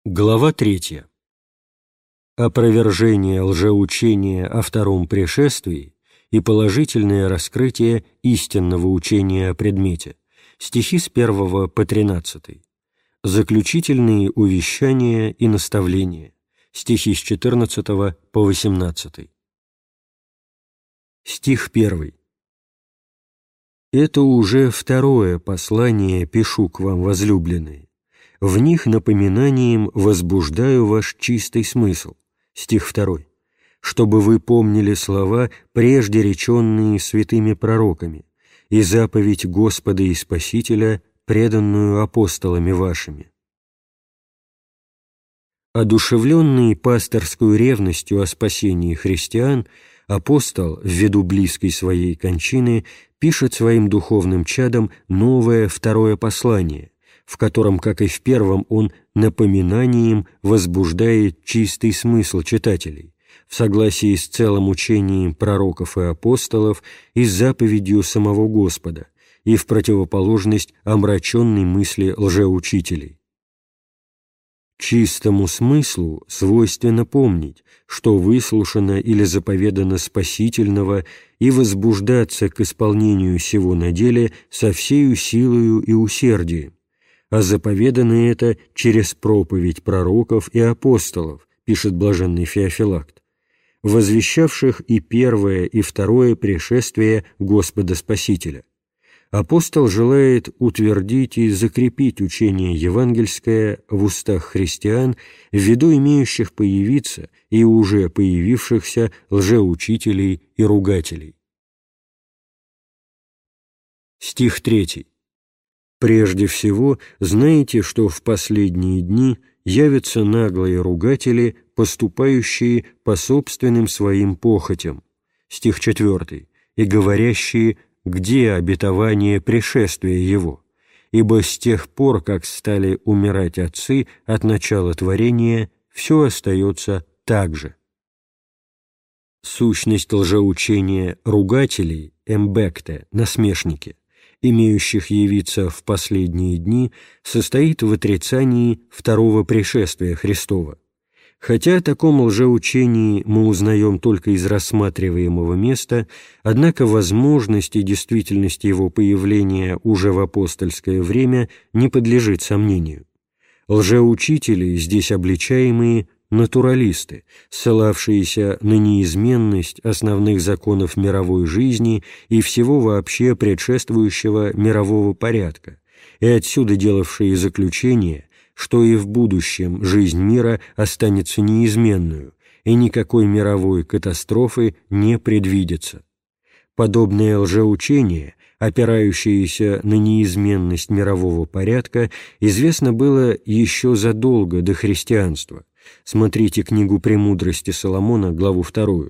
Глава 3. Опровержение лжеучения о втором пришествии и положительное раскрытие истинного учения о предмете. Стихи с 1 по 13. Заключительные увещания и наставления. Стихи с 14 по 18. Стих 1. «Это уже второе послание пишу к вам, возлюбленные. В них напоминанием возбуждаю ваш чистый смысл». Стих 2. «Чтобы вы помнили слова, прежде реченные святыми пророками, и заповедь Господа и Спасителя, преданную апостолами вашими». Одушевленный пасторскую ревностью о спасении христиан, апостол, ввиду близкой своей кончины, пишет своим духовным чадам новое второе послание, в котором, как и в первом, он напоминанием возбуждает чистый смысл читателей, в согласии с целым учением пророков и апостолов и с заповедью самого Господа, и в противоположность омраченной мысли лжеучителей. Чистому смыслу свойственно помнить, что выслушано или заповедано спасительного, и возбуждаться к исполнению сего на деле со всею силою и усердием, а заповедано это через проповедь пророков и апостолов, пишет блаженный Феофилакт, возвещавших и первое, и второе пришествие Господа Спасителя. Апостол желает утвердить и закрепить учение евангельское в устах христиан ввиду имеющих появиться и уже появившихся лжеучителей и ругателей. Стих 3. «Прежде всего, знаете, что в последние дни явятся наглые ругатели, поступающие по собственным своим похотям». Стих 4. «И говорящие: где обетование пришествия его? Ибо с тех пор, как стали умирать отцы от начала творения, все остается так же». Сущность лжеучения ругателей, эмбекте, насмешники, имеющих явиться в последние дни, состоит в отрицании второго пришествия Христова. Хотя о таком лжеучении мы узнаем только из рассматриваемого места, однако возможность и действительность его появления уже в апостольское время не подлежит сомнению. Лжеучители, здесь обличаемые, натуралисты, ссылавшиеся на неизменность основных законов мировой жизни и всего вообще предшествующего мирового порядка, и отсюда делавшие заключение, что и в будущем жизнь мира останется неизменную, и никакой мировой катастрофы не предвидится. Подобное лжеучение, опирающееся на неизменность мирового порядка, известно было еще задолго до христианства. Смотрите книгу «Премудрости Соломона», главу 2.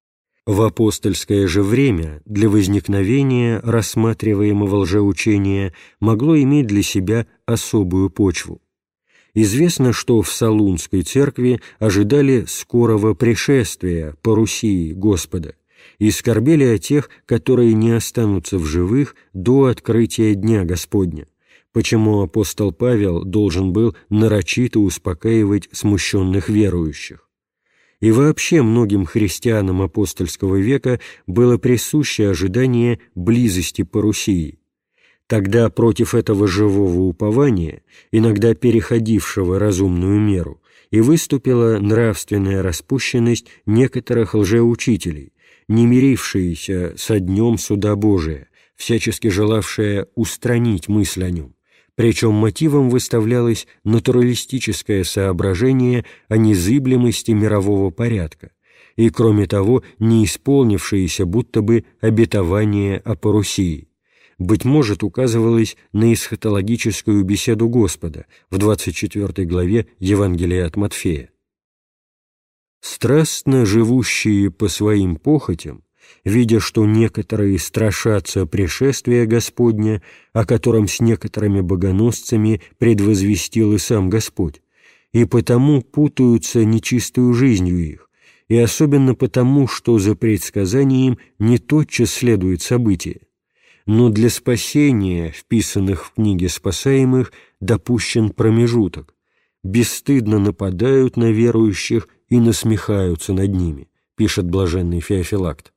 В апостольское же время для возникновения рассматриваемого лжеучения могло иметь для себя особую почву. Известно, что в Солунской церкви ожидали скорого пришествия по Руси Господа и скорбели о тех, которые не останутся в живых до открытия Дня Господня, почему апостол Павел должен был нарочито успокаивать смущенных верующих. И вообще многим христианам апостольского века было присуще ожидание близости парусии. Тогда против этого живого упования, иногда переходившего разумную меру, и выступила нравственная распущенность некоторых лжеучителей, не мирившиеся со днем суда Божия, всячески желавшая устранить мысль о нем. Причем мотивом выставлялось натуралистическое соображение о незыблемости мирового порядка и, кроме того, не исполнившееся будто бы обетование о парусии. Быть может, указывалось на эсхатологическую беседу Господа в 24 главе Евангелия от Матфея. «Страстно живущие по своим похотям, видя, что некоторые страшатся пришествия Господня, о котором с некоторыми богоносцами предвозвестил и сам Господь, и потому путаются нечистую жизнью их, и особенно потому, что за предсказанием не тотчас следует событие. Но для спасения, вписанных в книге спасаемых, допущен промежуток. бесстыдно нападают на верующих и насмехаются над ними, пишет блаженный Феофилакт.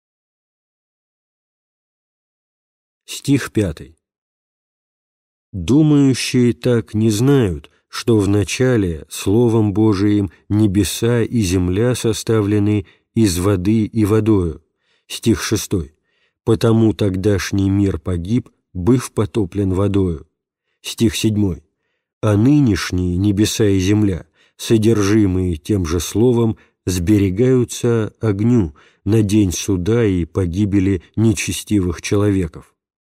Стих 5. «Думающие так не знают, что вначале Словом Божиим небеса и земля составлены из воды и водою». Стих 6. «Потому тогдашний мир погиб, быв потоплен водою». Стих 7. «А нынешние небеса и земля, содержимые тем же словом, сберегаются огню на день суда и погибели нечестивых человеков».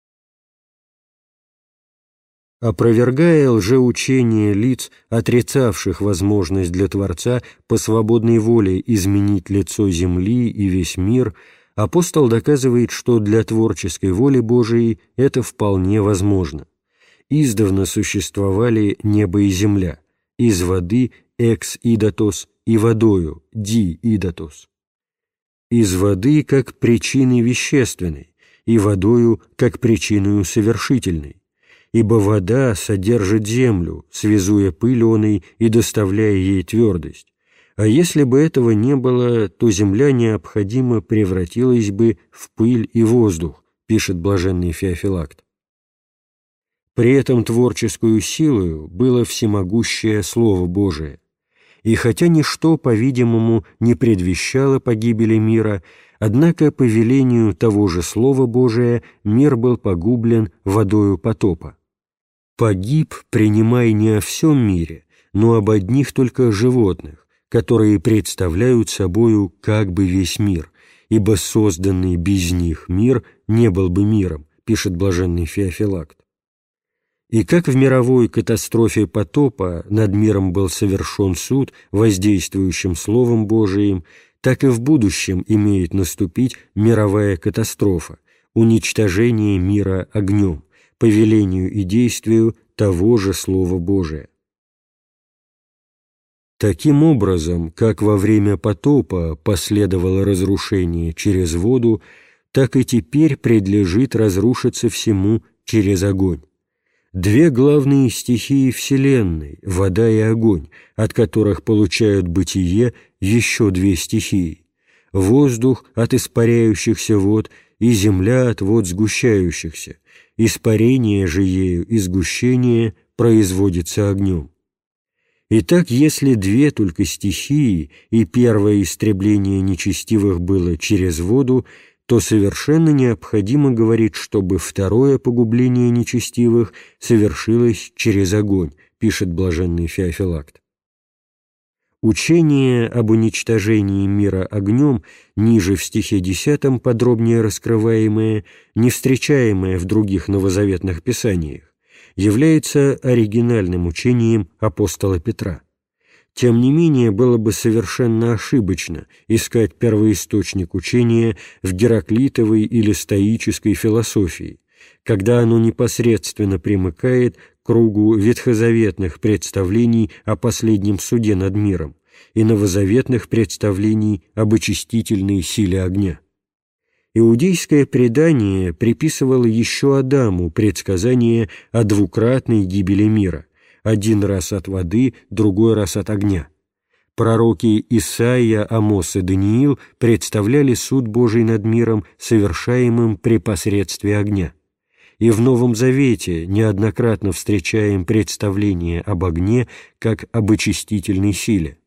Опровергая лжеучение лиц, отрицавших возможность для Творца по свободной воле изменить лицо земли и весь мир, апостол доказывает, что для творческой воли Божией это вполне возможно. Издавна существовали небо и земля, из воды экс идотос и водою ди идотос. Из воды как причины вещественной, и водою как причиною совершительной, ибо вода содержит землю, связуя пыль оной и доставляя ей твердость. А если бы этого не было, то земля необходимо превратилась бы в пыль и воздух, пишет блаженный Феофилакт. При этом творческую силою было всемогущее Слово Божие. И хотя ничто, по-видимому, не предвещало погибели мира, однако по велению того же Слова Божия мир был погублен водою потопа. Погиб, принимай не о всем мире, но об одних только животных, которые представляют собою как бы весь мир, ибо созданный без них мир не был бы миром, пишет блаженный Феофилакт. И как в мировой катастрофе потопа над миром был совершен суд воздействующим Словом Божиим, так и в будущем имеет наступить мировая катастрофа, уничтожение мира огнем, по велению и действию того же Слова Божия. Таким образом, как во время потопа последовало разрушение через воду, так и теперь предлежит разрушиться всему через огонь. Две главные стихии Вселенной, вода и огонь, от которых получают бытие еще две стихии: воздух от испаряющихся вод и земля от вод сгущающихся. Испарение же ею и сгущение производится огнем. Итак, если две только стихии, и первое истребление нечестивых было через воду, то совершенно необходимо говорить, чтобы второе погубление нечестивых совершилось через огонь, пишет блаженный Феофилакт. Учение об уничтожении мира огнем, ниже в стихе 10 подробнее раскрываемое, не встречаемое в других новозаветных писаниях, является оригинальным учением апостола Петра. Тем не менее, было бы совершенно ошибочно искать первоисточник учения в гераклитовой или стоической философии, когда оно непосредственно примыкает к кругу ветхозаветных представлений о последнем суде над миром и новозаветных представлений об очистительной силе огня. Иудейское предание приписывало еще Адаму предсказание о двукратной гибели мира, один раз от воды, другой раз от огня. Пророки Исаия, Амос и Даниил представляли суд Божий над миром, совершаемым при посредстве огня. И в Новом Завете неоднократно встречаем представление об огне как об очистительной силе.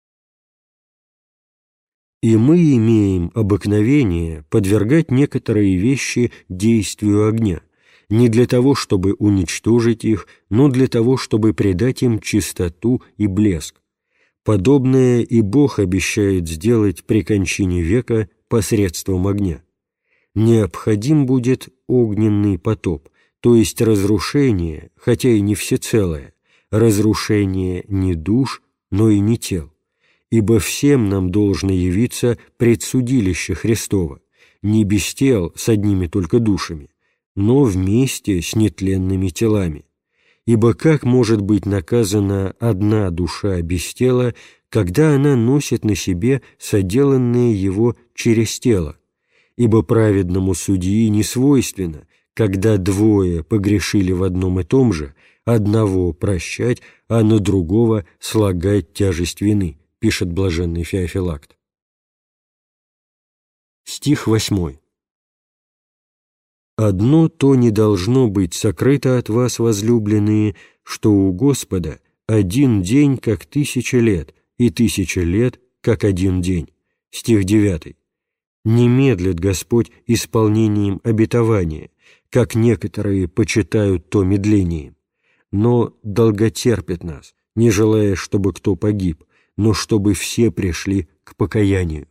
И мы имеем обыкновение подвергать некоторые вещи действию огня, не для того, чтобы уничтожить их, но для того, чтобы придать им чистоту и блеск. Подобное и Бог обещает сделать при кончине века посредством огня. Необходим будет огненный потоп, то есть разрушение, хотя и не всецелое, разрушение не душ, но и не тел. Ибо всем нам должно явиться предсудилище Христово, не без тел с одними только душами, но вместе с нетленными телами. Ибо как может быть наказана одна душа без тела, когда она носит на себе соделанное его через тело? Ибо праведному судьи не свойственно, когда двое погрешили в одном и том же, одного прощать, а на другого слагать тяжесть вины, пишет блаженный Феофилакт. Стих 8. «Одно то не должно быть сокрыто от вас, возлюбленные, что у Господа один день, как 1000 лет, и 1000 лет, как один день». Стих 9. «Не медлит Господь исполнением обетования, как некоторые почитают то медлением, но долготерпит нас, не желая, чтобы кто погиб, но чтобы все пришли к покаянию».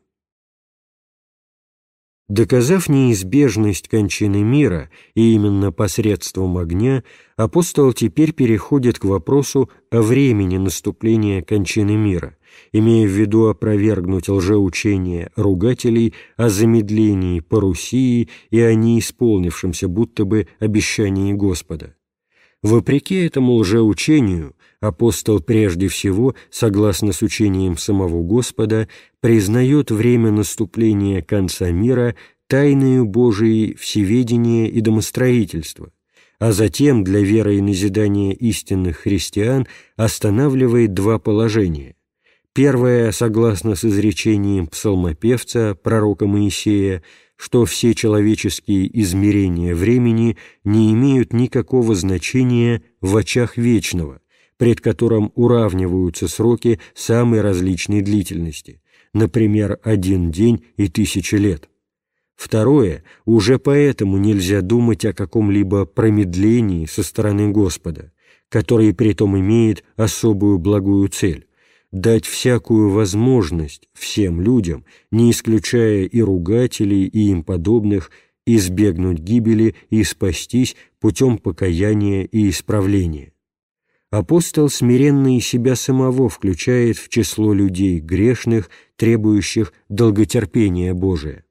Доказав неизбежность кончины мира, и именно посредством огня, апостол теперь переходит к вопросу о времени наступления кончины мира, имея в виду опровергнуть лжеучение ругателей о замедлении парусии и о неисполнившемся будто бы обещании Господа. Вопреки этому лжеучению, апостол прежде всего, согласно с учением самого Господа, признает время наступления конца мира тайною Божией всеведения и домостроительства, а затем для веры и назидания истинных христиан останавливает два положения. Первое, согласно с изречением псалмопевца, пророка Моисея, что все человеческие измерения времени не имеют никакого значения в очах вечного, пред которым уравниваются сроки самой различной длительности, например, 1 день и 1000 лет. Второе, уже поэтому нельзя думать о каком-либо промедлении со стороны Господа, который притом имеет особую благую цель – дать всякую возможность всем людям, не исключая и ругателей, и им подобных, избегнуть гибели и спастись путем покаяния и исправления. Апостол смиренно и себя самого включает в число людей грешных, требующих долготерпения Божия.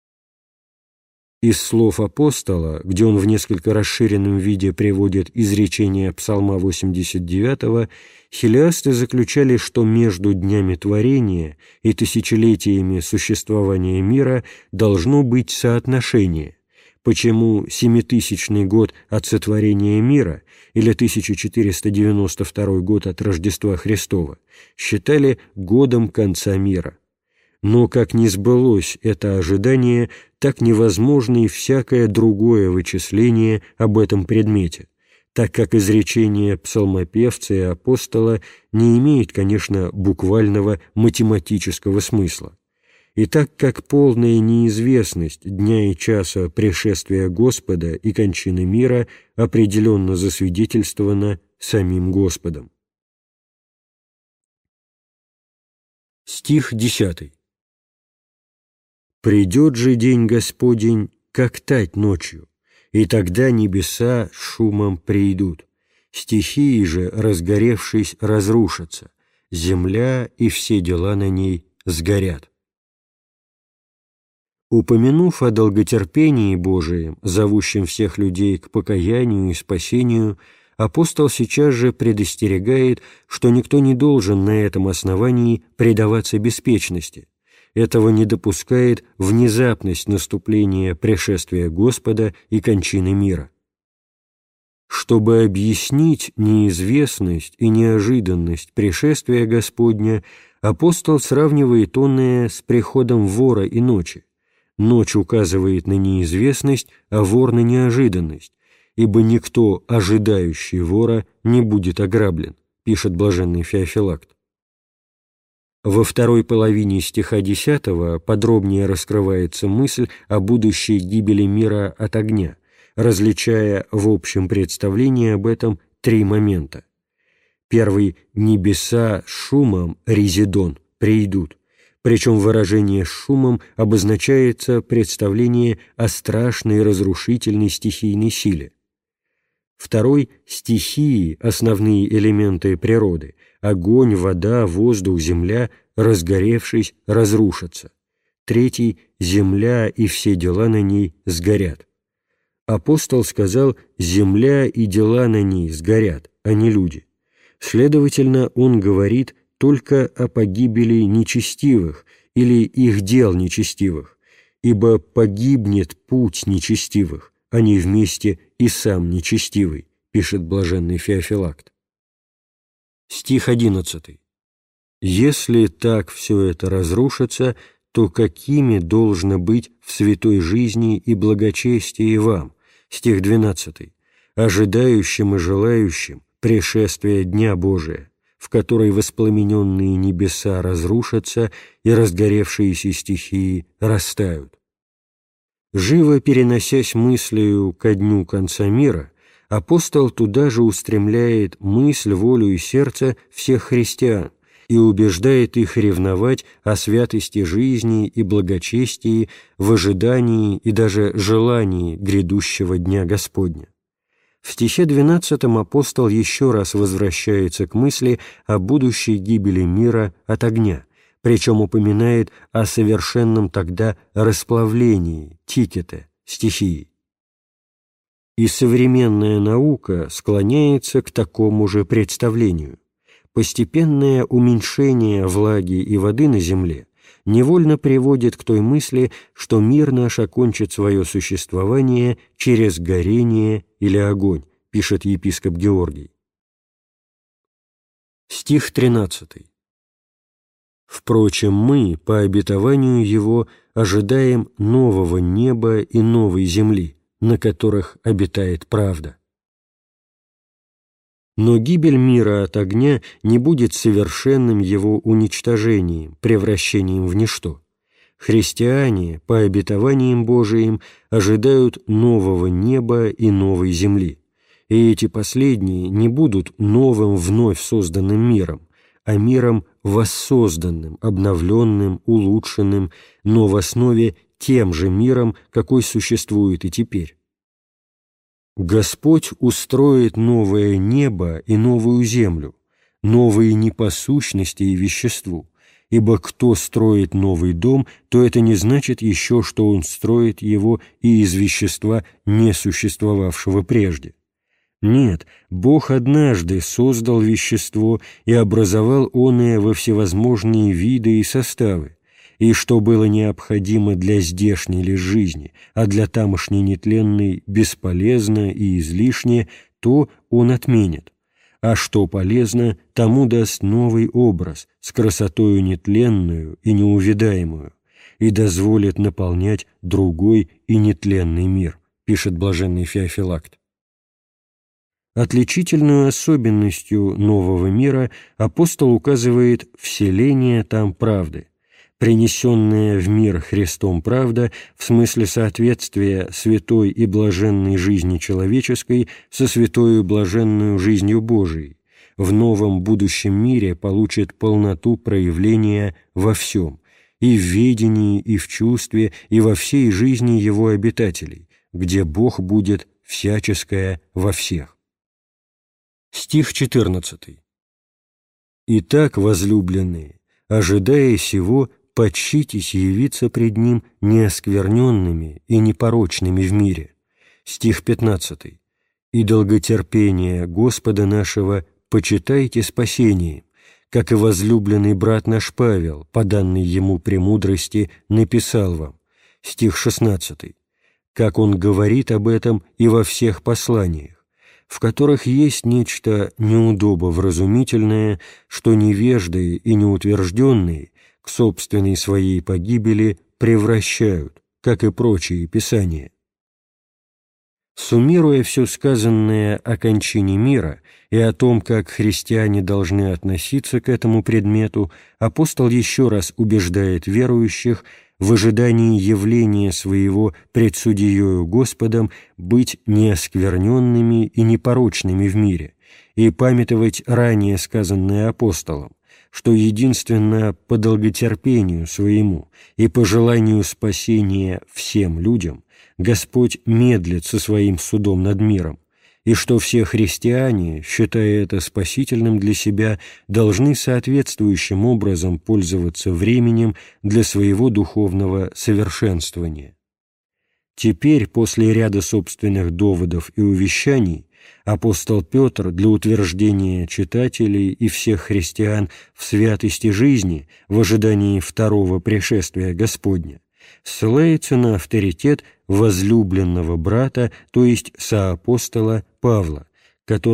Из слов апостола, где он в несколько расширенном виде приводит изречение Псалма 89, хилиасты заключали, что между днями творения и тысячелетиями существования мира должно быть соотношение, почему 7000 год от сотворения мира или 1492 год от Рождества Христова считали годом конца мира. Но как не сбылось это ожидание, так невозможно и всякое другое вычисление об этом предмете, так как изречение псалмопевца и апостола не имеет, конечно, буквального математического смысла. И так как полная неизвестность дня и часа пришествия Господа и кончины мира определенно засвидетельствована самим Господом. Стих 10. «Придет же день Господень, как тать ночью, и тогда небеса шумом придут, стихии же, разгоревшись, разрушатся, земля и все дела на ней сгорят». Упомянув о долготерпении Божием, зовущем всех людей к покаянию и спасению, апостол сейчас же предостерегает, что никто не должен на этом основании предаваться беспечности. Этого не допускает внезапность наступления пришествия Господа и кончины мира. Чтобы объяснить неизвестность и неожиданность пришествия Господня, апостол сравнивает онное с приходом вора и ночи. Ночь указывает на неизвестность, а вор на неожиданность, ибо никто, ожидающий вора, не будет ограблен, пишет блаженный Феофилакт. Во второй половине стиха 10 подробнее раскрывается мысль о будущей гибели мира от огня, различая в общем представлении об этом 3 момента. Первый – небеса шумом, резидон, придут, причем выражение «шумом» обозначается представление о страшной разрушительной стихийной силе. Второй – стихии, основные элементы природы – огонь, вода, воздух, земля, разгоревшись, разрушатся. Третий – земля и все дела на ней сгорят. Апостол сказал «земля и дела на ней сгорят», а не люди. Следовательно, он говорит только о погибели нечестивых или их дел нечестивых, ибо погибнет путь нечестивых, а не вместе и сам нечестивый, пишет блаженный Феофилакт. Стих 11. «Если так все это разрушится, то какими должно быть в святой жизни и благочестии вам?» Стих 12. «Ожидающим и желающим пришествия Дня Божия, в который воспламененные небеса разрушатся и разгоревшиеся стихии растают». Живо переносясь мыслью ко дню конца мира, апостол туда же устремляет мысль, волю и сердце всех христиан и убеждает их ревновать о святости жизни и благочестии в ожидании и даже желании грядущего Дня Господня. В стихе 12 апостол еще раз возвращается к мысли о будущей гибели мира от огня, причем упоминает о совершенном тогда расплавлении, тикете, стихии. И современная наука склоняется к такому же представлению. Постепенное уменьшение влаги и воды на земле невольно приводит к той мысли, что мир наш окончит свое существование через горение или огонь, пишет епископ Георгий. Стих 13. «Впрочем, мы, по обетованию Его, ожидаем нового неба и новой земли, на которых обитает правда». Но гибель мира от огня не будет совершенным его уничтожением, превращением в ничто. Христиане, по обетованиям Божиим, ожидают нового неба и новой земли, и эти последние не будут новым вновь созданным миром, а миром воссозданным, обновленным, улучшенным, но в основе тем же миром, какой существует и теперь. Господь устроит новое небо и новую землю, новые не по сущности и веществу, ибо кто строит новый дом, то это не значит еще, что он строит его и из вещества, не существовавшего прежде. Нет, Бог однажды создал вещество и образовал оное во всевозможные виды и составы, и что было необходимо для здешней лишь жизни, а для тамошней нетленной бесполезно и излишне, то Он отменит, а что полезно, тому даст новый образ с красотою нетленную и неувидаемую, и дозволит наполнять другой и нетленный мир, пишет блаженный Феофилакт. Отличительную особенностью нового мира апостол указывает вселение там правды, принесенная в мир Христом правда в смысле соответствия святой и блаженной жизни человеческой со святой и блаженную жизнью Божией, в новом будущем мире получит полноту проявления во всем, и в ведении, и в чувстве, и во всей жизни его обитателей, где Бог будет всяческое во всех. Стих 14. «Итак, возлюбленные, ожидая сего, почтитесь явиться пред Ним неоскверненными и непорочными в мире». Стих 15. «И долготерпение Господа нашего почитайте спасением, как и возлюбленный брат наш Павел, по данной ему премудрости, написал вам». Стих 16. «Как он говорит об этом и во всех посланиях, в которых есть нечто неудобовразумительное, что невежды и неутвержденные к собственной своей погибели превращают, как и прочие писания». Суммируя все сказанное о кончине мира и о том, как христиане должны относиться к этому предмету, апостол еще раз убеждает верующих в ожидании явления своего пред судьею Господом быть неоскверненными и непорочными в мире и памятовать ранее сказанное апостолом, что единственно по долготерпению своему и по желанию спасения всем людям Господь медлит со своим судом над миром, и что все христиане, считая это спасительным для себя, должны соответствующим образом пользоваться временем для своего духовного совершенствования. Теперь, после ряда собственных доводов и увещаний, апостол Петр для утверждения читателей и всех христиан в святости жизни в ожидании второго пришествия Господня ссылается на авторитет возлюбленного брата, то есть соапостола Павла, который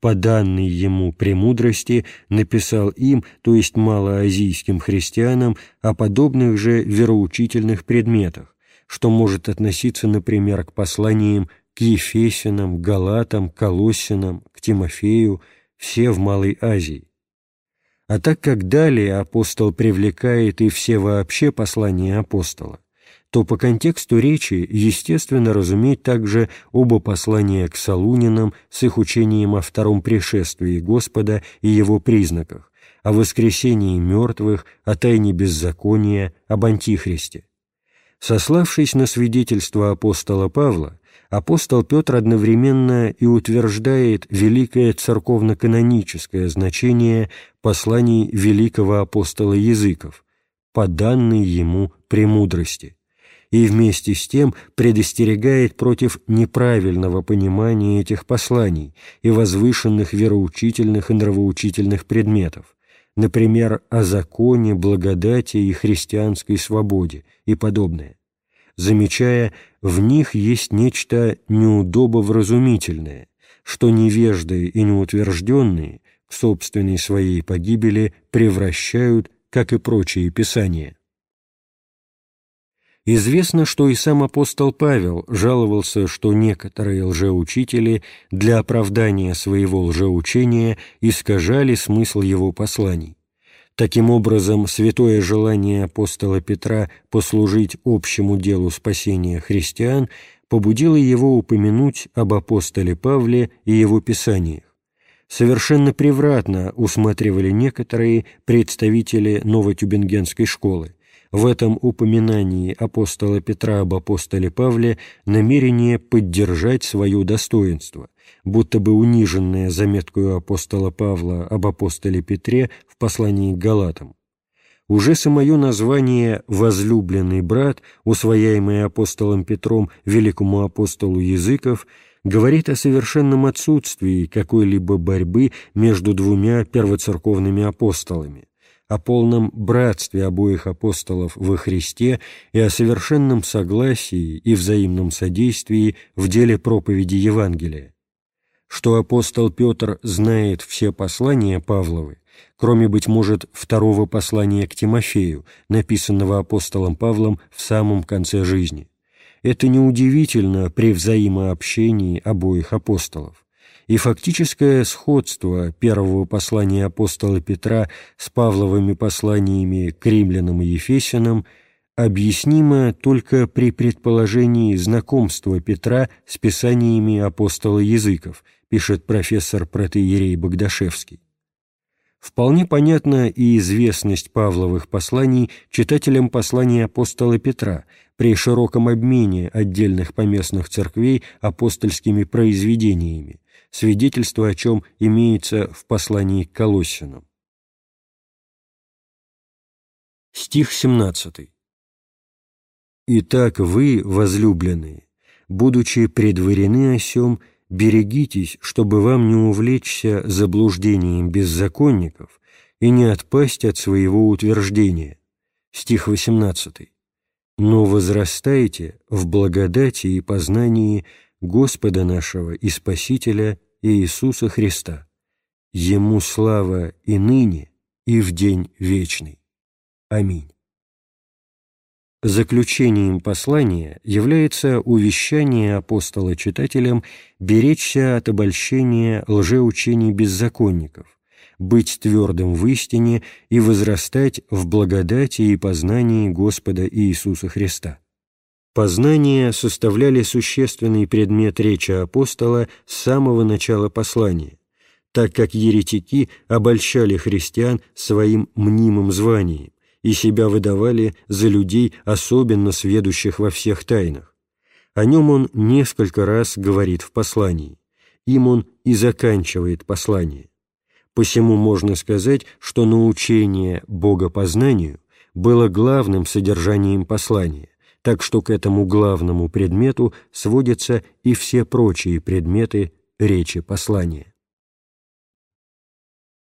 по данной ему премудрости написал им, то есть малоазийским христианам, о подобных же вероучительных предметах, что может относиться, например, к посланиям к Ефесянам, Галатам, Колоссянам, к Тимофею, все в Малой Азии. А так как далее апостол привлекает и все вообще послания апостола, то по контексту речи естественно разуметь также оба послания к Солунинам с их учением о втором пришествии Господа и его признаках, о воскресении мертвых, о тайне беззакония, об Антихристе. Сославшись на свидетельство апостола Павла, апостол Петр одновременно и утверждает великое церковно-каноническое значение посланий великого апостола языков, по данной ему премудрости, и вместе с тем предостерегает против неправильного понимания этих посланий и возвышенных вероучительных и нравоучительных предметов, например, о законе, благодати и христианской свободе и подобное, замечая, в них есть нечто неудобовразумительное, что невежды и неутвержденные к собственной своей погибели превращают, как и прочие писания. Известно, что и сам апостол Павел жаловался, что некоторые лжеучители для оправдания своего лжеучения искажали смысл его посланий. Таким образом, святое желание апостола Петра послужить общему делу спасения христиан побудило его упомянуть об апостоле Павле и его писаниях. Совершенно превратно усматривали некоторые представители новотюбингенской школы в этом упоминании апостола Петра об апостоле Павле намерение поддержать свое достоинство, будто бы униженное заметкою апостола Павла об апостоле Петре в послании к Галатам. Уже самое название «возлюбленный брат», усвояемое апостолом Петром великому апостолу языков, говорит о совершенном отсутствии какой-либо борьбы между двумя первоцерковными апостолами, о полном братстве обоих апостолов во Христе и о совершенном согласии и взаимном содействии в деле проповеди Евангелия. Что апостол Петр знает все послания Павловы, кроме, быть может, второго послания к Тимофею, написанного апостолом Павлом в самом конце жизни. Это неудивительно при взаимообщении обоих апостолов. И фактическое сходство первого послания апостола Петра с Павловыми посланиями к римлянам и ефесянам объяснимо только при предположении знакомства Петра с писаниями апостола языков, пишет профессор протоиерей Богдашевский. Вполне понятна и известность Павловых посланий читателям посланий апостола Петра при широком обмене отдельных поместных церквей апостольскими произведениями, свидетельство о чем имеется в послании к Колоссянам. Стих 17. «Итак вы, возлюбленные, будучи предварены о сем, берегитесь, чтобы вам не увлечься заблуждением беззаконников и не отпасть от своего утверждения». Стих 18. «Но возрастайте в благодати и познании Господа нашего и Спасителя Иисуса Христа. Ему слава и ныне, и в день вечный. Аминь». Заключением послания является увещание апостола читателям беречься от обольщения лжеучений беззаконников, быть твердым в истине и возрастать в благодати и познании Господа Иисуса Христа. Познания составляли существенный предмет речи апостола с самого начала послания, так как еретики обольщали христиан своим мнимым званием и себя выдавали за людей, особенно сведущих во всех тайнах. О нем он несколько раз говорит в послании. Им он и заканчивает послание. Посему можно сказать, что научение богопознанию было главным содержанием послания, так что к этому главному предмету сводятся и все прочие предметы речи послания.